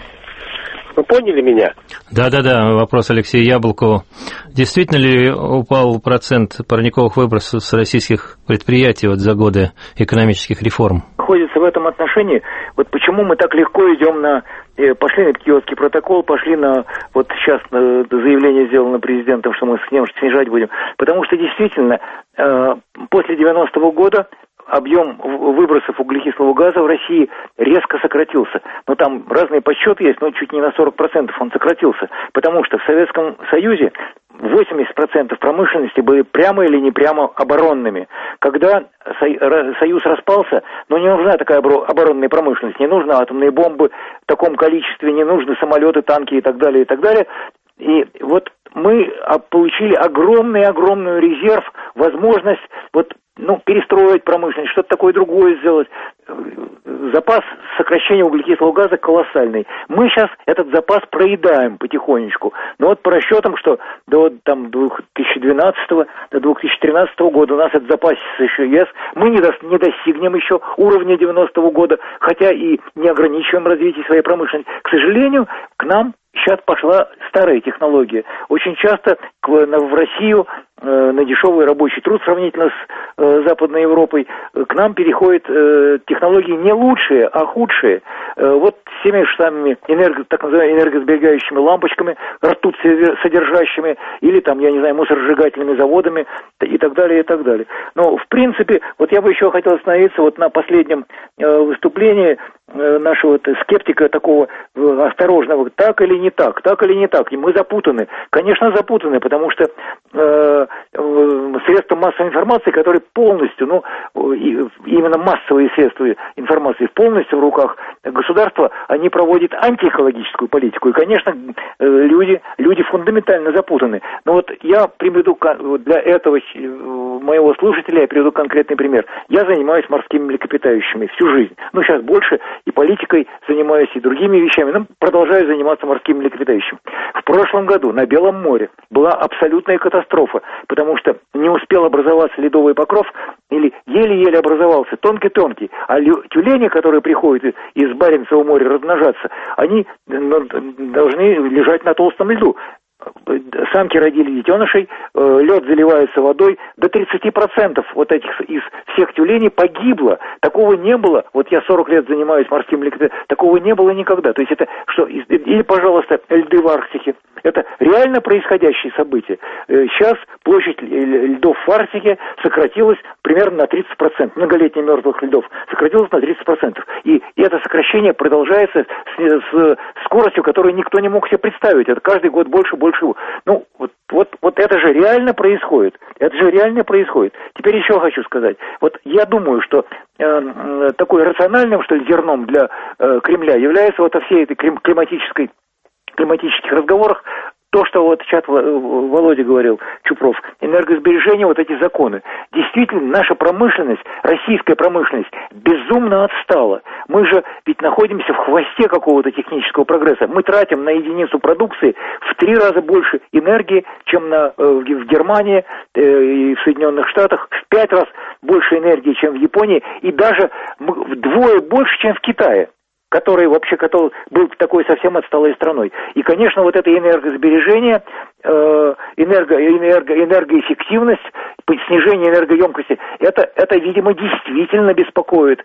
Вы поняли меня? Да, вопрос Алексею Яблокову. Действительно ли упал процент парниковых выбросов с российских предприятий вот за годы экономических реформ? Находится в этом отношении, вот почему мы так легко идем на... Пошли на Киотский протокол, пошли на... Вот сейчас заявление сделано президентом, что мы снижать будем. Потому что действительно после 90-го года объем выбросов углекислого газа в России резко сократился. Но там разные подсчеты есть, но чуть не на 40% он сократился. Потому что в Советском Союзе 80% промышленности были прямо или не прямо оборонными. Когда Союз распался, не нужна такая оборонная промышленность, не нужны атомные бомбы в таком количестве, не нужны самолеты, танки и так далее, и так далее. И вот мы получили огромный резерв, возможность перестроить промышленность, что-то такое другое сделать. Запас сокращения углекислого газа колоссальный. Мы сейчас этот запас проедаем потихонечку. Но вот по расчетам, что до 2012 до 2013 года у нас этот запас еще есть, мы не достигнем еще уровня 90-го года, хотя и не ограничиваем развитие своей промышленности. К сожалению, к нам сейчас пошла старая технология. Очень часто в Россию на дешевый рабочий труд сравнительно с Западной Европой к нам переходят технологии не лучшие, а худшие. Вот с теми же самыми так называемыми энергосберегающими лампочками, ртуть содержащими, или мусоросжигательными заводами и так далее, и так далее. Но, в принципе, вот я бы еще хотел остановиться на последнем выступлении нашего скептика такого осторожного, так или не так, и мы запутаны. Конечно, запутаны, потому что средства массовой информации, которые полностью, именно массовые средства информации полностью в руках государства, они проводят антиэкологическую политику. И, конечно, люди фундаментально запутаны. Но вот я приведу для этого моего слушателя, я приведу конкретный пример. Я занимаюсь морскими млекопитающими всю жизнь. Сейчас больше и политикой занимаюсь, и другими вещами, но продолжаю заниматься морскими млекопитающими. В прошлом году на Белом море была абсолютная катастрофа, потому что не успел образоваться ледовый покров, или еле-еле образовался, тонкий-тонкий, а тюлени, которые приходят из Баренцева моря размножаться, они должны лежать на толстом льду. Самки родили детенышей, лед заливается водой, до 30% вот этих из всех тюленей погибло. Такого не было, вот я 40 лет занимаюсь морским млекопитающим, такого не было никогда. То есть это что, или, пожалуйста, льды в Арктике, это реально происходящие события. Сейчас площадь льдов в Арктике сократилась примерно на 30%, многолетних мертвых льдов сократилась на 30%. И это сокращение продолжается с скоростью, которую никто не мог себе представить. Это каждый год больше. Вот это же реально происходит. Теперь еще хочу сказать. Вот я думаю, что такой рациональным, зерном для Кремля является вот о всей этой климатических разговорах то, что вот сейчас Володя говорил, Чупров, энергосбережение, вот эти законы. Действительно, наша промышленность, российская промышленность, безумно отстала. Мы же ведь находимся в хвосте какого-то технического прогресса. Мы тратим на единицу продукции в 3 раза больше энергии, чем в Германии и в Соединенных Штатах, в 5 раз больше энергии, чем в Японии, и даже вдвое больше, чем в Китае, который был такой совсем отсталой страной. И, конечно, вот это энергосбережение, энергоэффективность, снижение энергоемкости, это, видимо, действительно беспокоит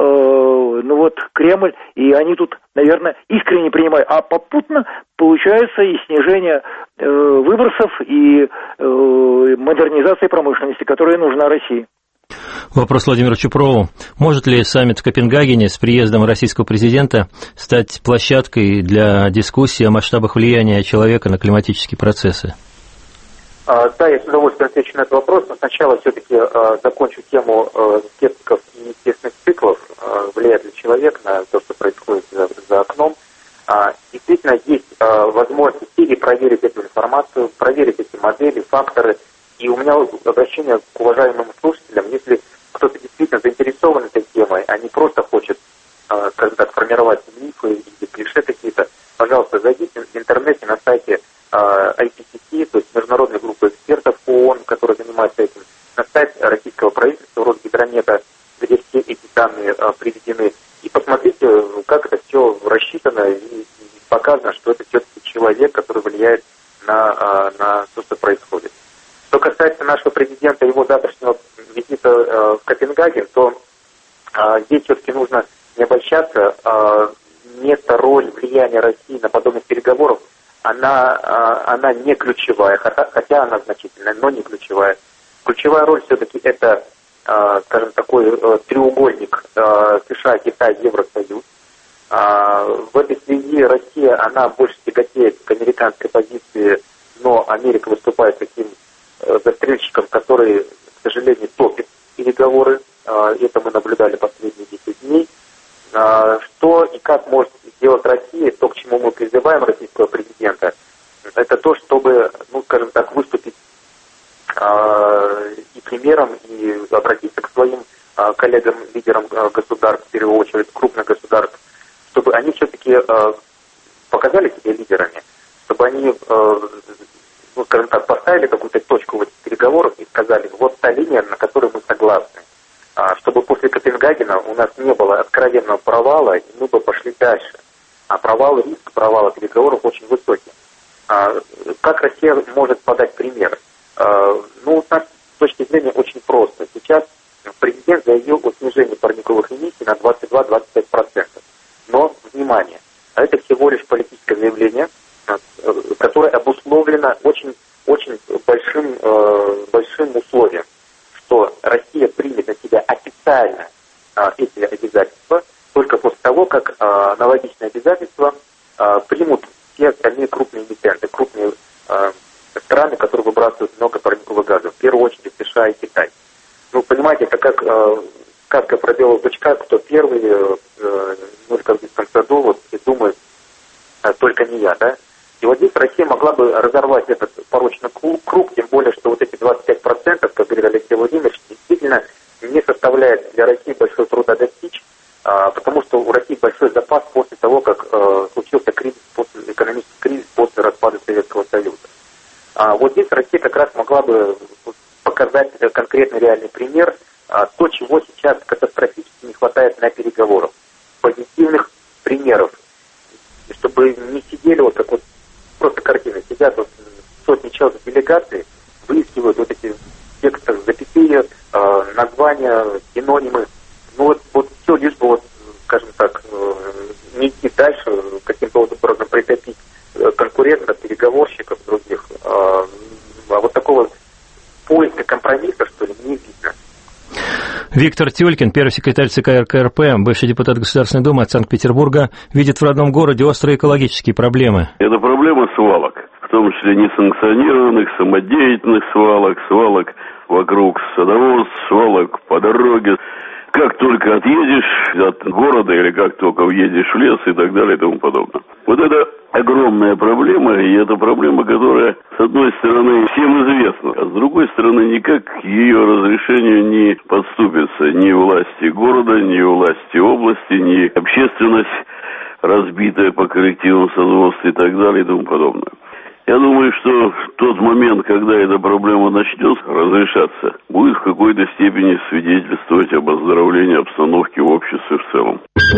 Кремль, и они тут, наверное, искренне принимают. А попутно получается и снижение выбросов, и модернизация промышленности, которая нужна России. Вопрос Владимиру Чупрову. Может ли саммит в Копенгагене с приездом российского президента стать площадкой для дискуссии о масштабах влияния человека на климатические процессы? Да, я с удовольствием отвечу на этот вопрос, но сначала все-таки закончу тему скептиков и естественных циклов, влияет ли человек на то, что происходит за окном. Действительно, есть возможность или проверить эту информацию, проверить эти модели, факторы. И у меня обращение к уважаемым слушателям, если кто-то действительно заинтересован этой темой, а не просто хочет, скажем так, формировать мифы или клише какие-то, пожалуйста, зайдите в интернете на сайте IPCC, то есть Международной группы экспертов ООН, которая занимается этим, на сайт российского правительства, Росгидромета, где все эти данные приведены. И посмотрите, как это все рассчитано и показано, что это все-таки человек, который влияет на то, что происходит. Что касается нашего президента и его завтрашнего визита в Копенгаген, то здесь все-таки нужно не обольщаться. Место, роль, влияние России на подобных переговорах, она не ключевая, хотя она значительная, но не ключевая. Ключевая роль все-таки это, скажем, такой треугольник США, Китай, Евросоюз. В этой связи Россия, она больше тяготеет к американской позиции, но Америка выступает таким застрельщиком, который, к сожалению, топит переговоры. Это мы наблюдали последние 10 дней. Что и как может сделать Россия, то, к чему мы призываем российского президента, это то, чтобы, скажем так, выступить и примером, и обратиться к своим коллегам, лидерам государств, в первую очередь крупных государств, чтобы они все-таки показали себя лидерами, чтобы они скажем так, поставили какую-то точку в этих переговорах и сказали, вот та линия, на которой мы согласны. Чтобы после Копенгагена у нас не было откровенного провала, и мы бы пошли дальше. А риск провала переговоров очень высокий. Как Россия может подать пример? У нас с точки зрения очень просто. Сейчас президент заявил о снижении парниковых эмиссий на 22-25%. Но, внимание, это всего лишь политическое заявление, которое обусловлено очень большим условием, что Россия примет на себя официально эти обязательства только после того, как аналогичные обязательства примут все остальные крупные эмитенты, крупные страны, которые выбрасывают много парниковых газов, в первую очередь США и Китай. Понимаете, это как сказка про белого бычка, кто первый, как в детском саду, вот, и думает, только не я, да? И вот здесь Россия могла бы разорвать этот порочный круг, тем более, что вот эти 25%, как говорит Алексей Владимирович, действительно не составляет для России большого труда достичь, потому что у России большой запас после того, как случился экономический кризис после распада Советского Союза. Вот здесь Россия как раз могла бы показать конкретный реальный пример, то, чего сейчас катастрофически не хватает на переговорах. Позитивных примеров. Чтобы не сидели вот как вот просто картины, сидят вот сотни человек в делегации, выискивают вот эти тексты, запятые, названия, синонимы. Вот все лишь бы, скажем так, не идти дальше, каким-то образом притопить конкурентов, переговорщиков других. А вот такого поиска компромисса, что ли, не видно. Виктор Тюлькин, первый секретарь ЦК РКРП, бывший депутат Государственной Думы от Санкт-Петербурга, видит в родном городе острые экологические проблемы. Это проблема свалок, в том числе несанкционированных, самодеятельных свалок вокруг садоводств, свалок по дороге. Как только отъедешь от города или как только уедешь в лес и так далее и тому подобное. Вот это огромная проблема, и это проблема, которая, с одной стороны, всем известна, а с другой стороны, никак к ее разрешению не подступится ни власти города, ни власти области, ни общественность, разбитая по коллективам садоводства и так далее и тому подобное. Я думаю, что тот момент, когда эта проблема начнет разрешаться, будет в какой-то степени свидетельствовать об оздоровлении обстановки в обществе в целом.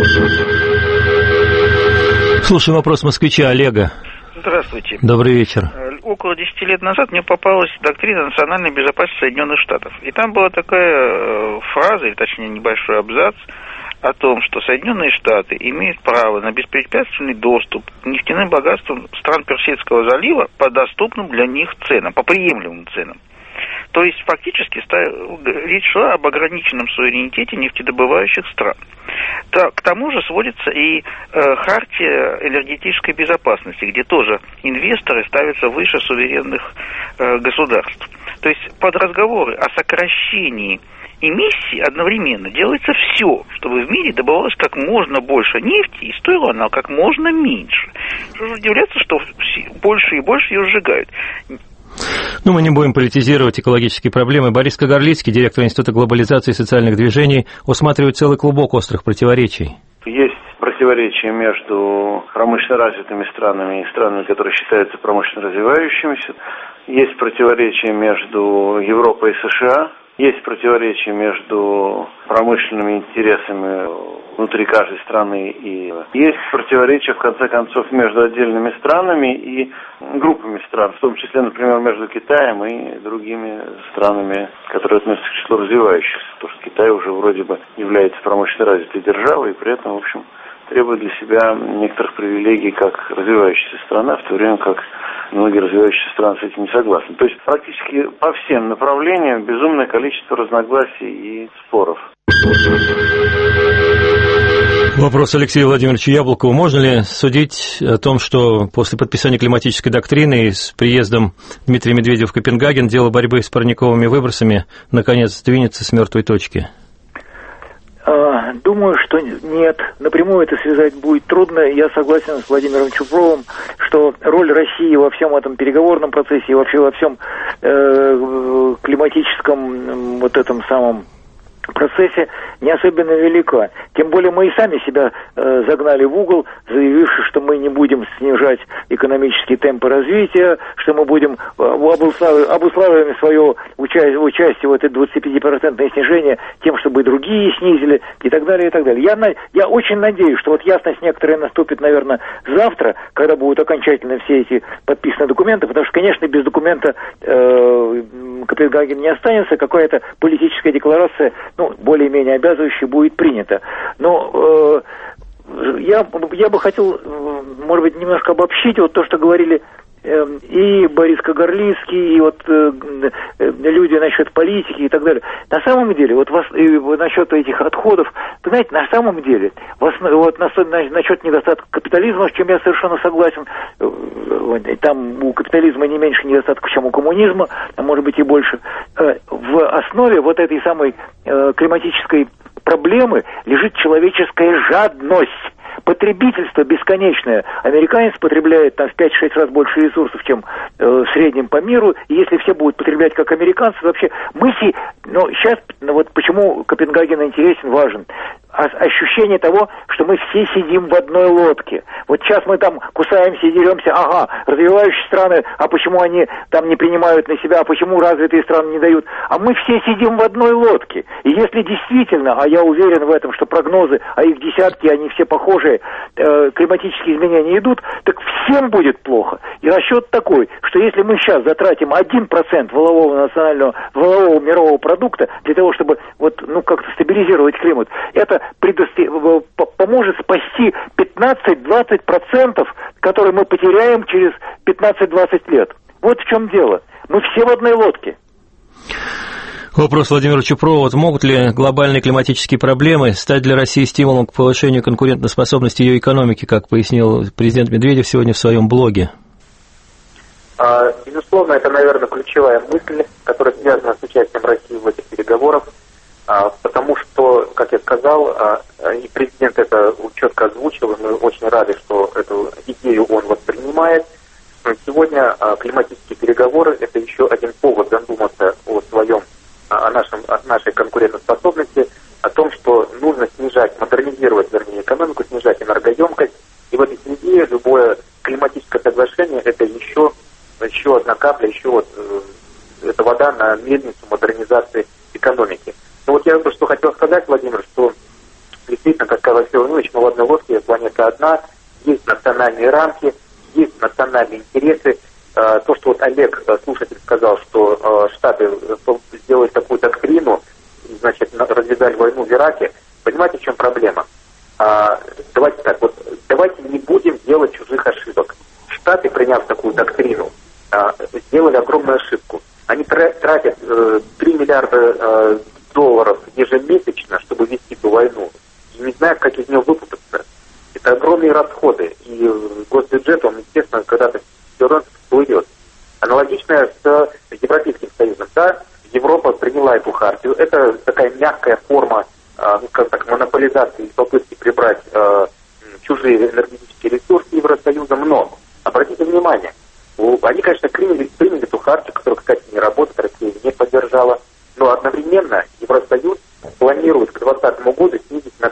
Слушаем вопрос москвича Олега. Здравствуйте. Добрый вечер. Около 10 лет назад мне попалась доктрина национальной безопасности Соединенных Штатов. И там была такая фраза, или точнее небольшой абзац, о том, что Соединенные Штаты имеют право на беспрепятственный доступ к нефтяным богатствам стран Персидского залива по доступным для них ценам, по приемлемым ценам. То есть фактически речь шла об ограниченном суверенитете нефтедобывающих стран. К тому же сводится и хартия энергетической безопасности, где тоже инвесторы ставятся выше суверенных государств. То есть под разговоры о сокращении эмиссии одновременно делается все, чтобы в мире добывалось как можно больше нефти и стоила она как можно меньше. Что же удивляться, что больше и больше ее сжигают. Ну, мы не будем политизировать экологические проблемы. Борис Кагарлицкий, директор Института глобализации и социальных движений, усматривает целый клубок острых противоречий. Есть противоречия между промышленно развитыми странами и странами, которые считаются промышленно развивающимися. Есть противоречия между Европой и США. Есть противоречия между промышленными интересами внутри каждой страны и есть противоречия, в конце концов, между отдельными странами и группами стран, в том числе, например, между Китаем и другими странами, которые относятся к числу развивающихся, потому что Китай уже вроде бы является промышленно развитой державой и при этом, в общем, требует для себя некоторых привилегий как развивающаяся страна, в то время как многие развивающиеся страны с этим не согласны. То есть практически по всем направлениям безумное количество разногласий и споров. Вопрос Алексею Владимировичу Яблокову. Можно ли судить о том, что после подписания климатической доктрины и с приездом Дмитрия Медведева в Копенгаген дело борьбы с парниковыми выбросами наконец сдвинется с мертвой точки? Думаю, что нет. Напрямую это связать будет трудно. Я согласен с Владимиром Чупровым, что роль России во всем этом переговорном процессе и вообще во всем климатическом вот этом самом процессе не особенно велика. Тем более мы и сами себя загнали в угол, заявивши, что мы не будем снижать экономические темпы развития, что мы будем обуславливаем свое участие в это 25% снижение тем, чтобы и другие снизили, и так далее, и так далее. Я очень надеюсь, что вот ясность некоторая наступит, наверное, завтра, когда будут окончательно все эти подписаны документы, потому что, конечно, без документа Копенгаген не останется, какая-то политическая декларация, более-менее обязывающая, будет принята. Но я бы хотел, может быть, немножко обобщить вот то, что говорили и Борис Кагарлицкий, и вот люди насчет политики и так далее. На самом деле, вот насчет этих отходов, вы знаете, на самом деле, вот насчет недостатка капитализма, с чем я совершенно согласен, там у капитализма не меньше недостатков, чем у коммунизма, а может быть и больше. В основе вот этой самой климатической проблемы лежит человеческая жадность. Потребительство бесконечное. Американец потребляет там в 5-6 раз больше ресурсов, чем в среднем по миру. И если все будут потреблять как американцы, вообще сейчас, вот почему Копенгаген интересен, важен. Ощущение того, что мы все сидим в одной лодке. Вот сейчас мы там кусаемся и деремся, развивающиеся страны, а почему они там не принимают на себя, а почему развитые страны не дают. А мы все сидим в одной лодке. И если действительно, а я уверен в этом, что прогнозы, а их десятки, они все похожие, климатические изменения идут, так всем будет плохо. И расчет такой, что если мы сейчас затратим 1% валового мирового продукта для того, чтобы как-то стабилизировать климат, это поможет спасти 15-20%, которые мы потеряем через 15-20 лет. Вот в чем дело. Мы все в одной лодке. Вопрос Владимира Чупрова. Могут ли глобальные климатические проблемы стать для России стимулом к повышению конкурентоспособности ее экономики, как пояснил президент Медведев сегодня в своем блоге? Безусловно, это, наверное, ключевая мысль, которая связана с участием России в этих переговорах. потому что, как я сказал, и президент это четко озвучил, и мы очень рады, что эту идею он воспринимает. Сегодня климатические переговоры – это еще один повод задуматься о нашей конкурентоспособности, о том, что нужно модернизировать, экономику, снижать энергоемкость. И в этой связи любое климатическое соглашение – это еще одна капля, это вода на мельницу модернизации экономики. Но вот я бы что хотел сказать, Владимир, что действительно, как сказал Алексей Владимирович, мы в одной лодке, планета одна, есть национальные рамки, есть национальные интересы. То, что вот Олег, слушатель, сказал, что Штаты сделали такую доктрину, значит, развязали войну в Ираке, понимаете, в чем проблема? Давайте так, давайте не будем делать чужих ошибок. Штаты, приняв такую доктрину, сделали огромную ошибку. Они тратят 3 миллиарда долларов ежемесячно, чтобы вести эту войну, и не знают, как из нее выпутаться. Это огромные расходы, и госбюджет, он, естественно, когда-то все равно всплывет. Аналогичное с Европейским Союзом. Да, Европа приняла эту хартию. Это такая мягкая форма, скажем так, монополизации и попытки прибрать чужие энергетические ресурсы Евросоюза. Но, обратите внимание, они, конечно, приняли эту хартию, которая, кстати, не работает, Россия не поддержала, но одновременно Евросоюз планирует к 2020 году снизить на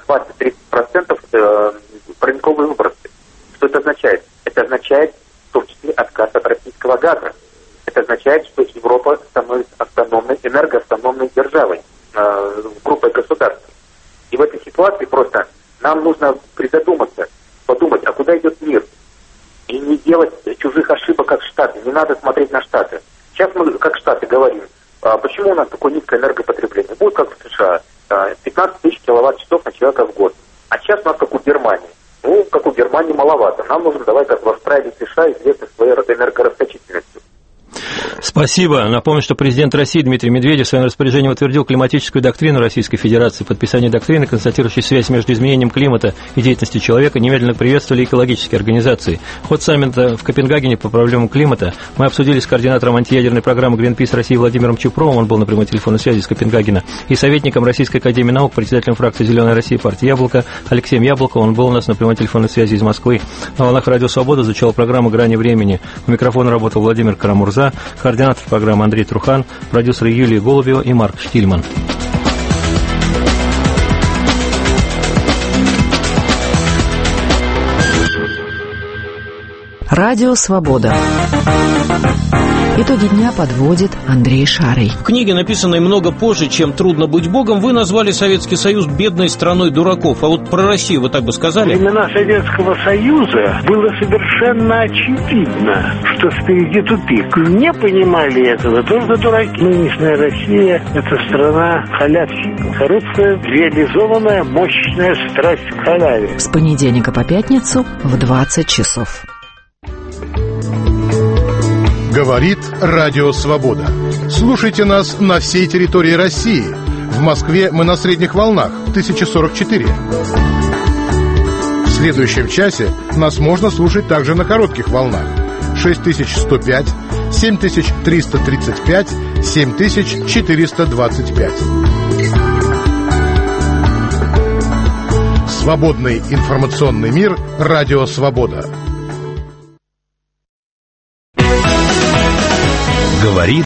20-30% парниковые выбросы. Что это означает? Это означает, в том числе, отказ от российского газа. Это означает, что Европа становится энергоавтономной державой, группой государств. И в этой ситуации просто нам нужно призадуматься, подумать, а куда идет мир? И не делать чужих ошибок, как Штаты. Не надо смотреть на Штаты. Сейчас мы, как Штаты, говорим, почему у нас такое низкое энергопотребление? Будет как в США, 15 тысяч киловатт-часов на человека в год. А сейчас у нас как у Германии. Как у Германии маловато. Нам нужно давай как в Австралии, США, известны своей энергорасточительностью. Спасибо. Напомню, что президент России Дмитрий Медведев в своем распоряжении утвердил климатическую доктрину Российской Федерации. Подписание доктрины, констатирующей связь между изменением климата и деятельностью человека, немедленно приветствовали экологические организации. Ход саммита в Копенгагене по проблемам климата мы обсудили с координатором антиядерной программы Greenpeace России Владимиром Чупровым, он был на прямой телефонной связи с Копенгагена, и советником Российской академии наук, председателем фракции «Зеленая Россия» партии «Яблоко» Алексеем Яблоковым, он был у нас на прямой телефонной связи из Москвы. На волнах Радио Свобода звучала программа «Грани времени». У микрофона работал Владимир Карамурза, координатор программы Андрей Трухан, продюсеры Юлия Голубева и Марк Штильман. Радио Свобода. Итоги дня подводит Андрей Шарый. В книге, написанной много позже, чем «Трудно быть Богом», вы назвали Советский Союз бедной страной дураков. А вот про Россию вы так бы сказали? Во времена Советского Союза было совершенно очевидно, что впереди тупик. Не понимали этого только дураки. Нынешняя Россия – это страна халявщиков. Коррупция – реализованная мощная страсть к халяве. С понедельника по пятницу в 20 часов. Говорит Радио Свобода. Слушайте нас на всей территории России. В Москве мы на средних волнах 1044. В следующем часе нас можно слушать также на коротких волнах 6105, 7335, 7425. Свободный информационный мир. Радио Свобода. Говорит